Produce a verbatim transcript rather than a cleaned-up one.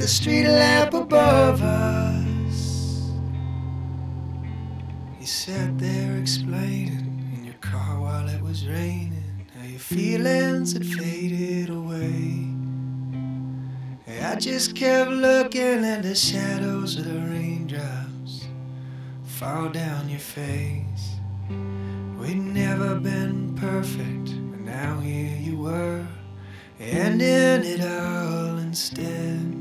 street lamp above us. You sat there explaining in your car while it was raining how your feelings had faded away. Hey, I just kept looking at the shadows of the raindrops fall down your face. We'd never been perfect, but now here you were, ending it all instead.